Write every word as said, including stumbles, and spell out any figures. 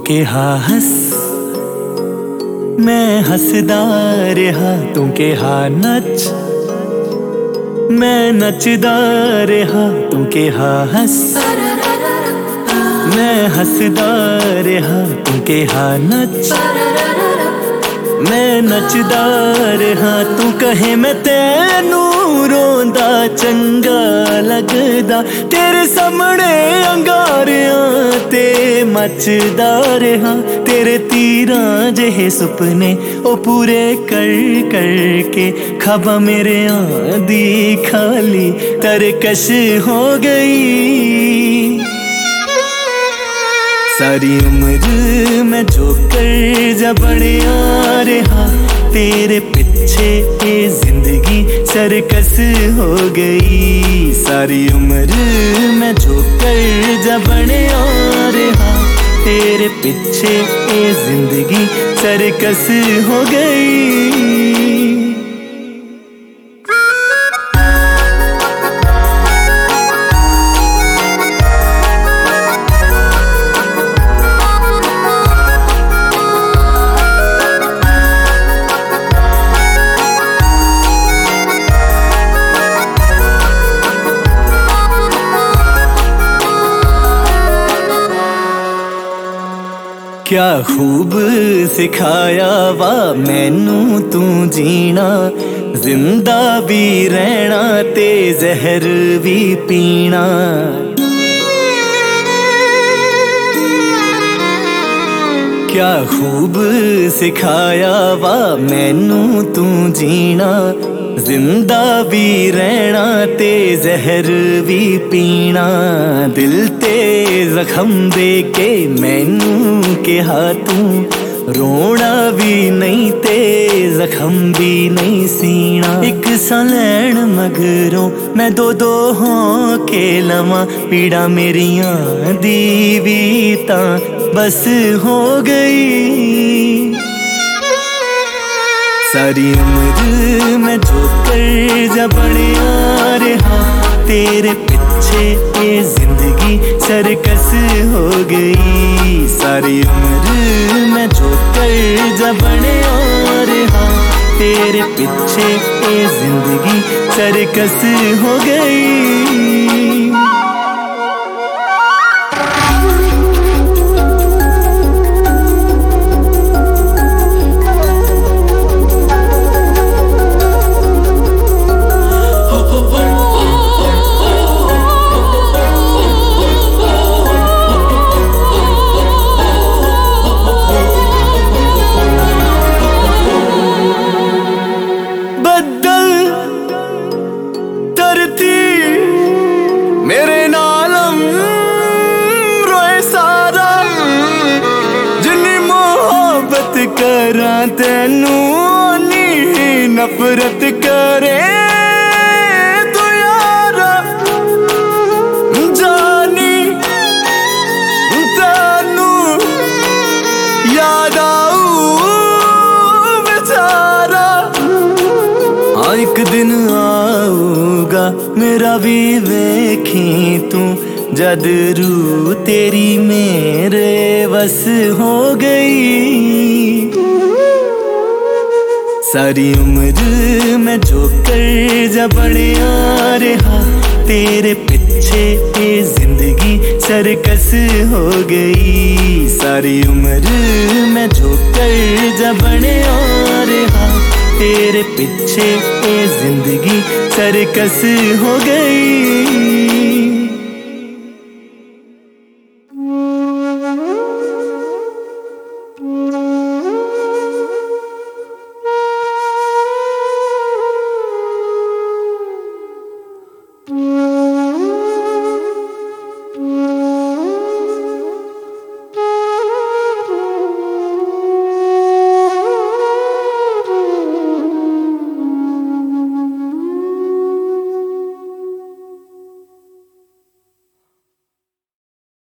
के हा हस मैं हसदा रहा, तू के हा नच मैं नचदा रहा, तू के हा हस मैं हसदा रहा, तू के हा नच मैं नचदा रहा। तू कहे मैं तेनू रोंदा चंगा लगदा, तेरे सामने अंगारियां ते मचदा रहा। तेरे तीरां जेहे सुपने ओ पूरे कर कर के ख्वाबां मेरे आंदी खाली तरकश हो गई। सारी उम्र मैं जोकर जा बनिया रहा, तेरे पीछे ये जिंदगी सरकस हो गई। सारी उम्र मैं जोकर जा बनिया रहा, तेरे पीछे ये जिंदगी सरकस हो गई। क्या खूब सिखाया वा मैनू तू जीना, जिंदा भी रहना ते जहर भी पीना। क्या खूब सिखाया वा मैनू तू जीना, जिंदा भी रहना ते जहर भी पीना। दिल ते जख्म दे के मैनू कहा तू रोना भी नहीं ते जख्म भी नहीं सीना। एक सा लैन मगरों मैं दो दो हों के लवां, पीड़ा मेरियां दी भी तां बस हो गई। सारी उम्र मैं जोकर जा बनिया रहा, तेरे पीछे ये जिंदगी सरकस हो गई। सारी उम्र मैं जोकर जा बनिया रहा, तेरे पीछे ये जिंदगी सरकस हो गई। मेरे नालम रोए सारा, जिन्नी मोहब्बत करा तेनू नी नफरत करे तू यारा। जानी तेनू याद आऊ बेचारा, हाँ एक दिन आऊगा मेरा भी वेखी तू, जद रू तेरी मेरे बस हो गई। सारी उम्र मैं जोकर जा बनिया रहा, तेरे पीछे ये जिंदगी सरकस हो गई। सारी उम्र मैं जोकर जा बनिया रहा, तेरे पीछे ये जिंदगी सरकस हो गई।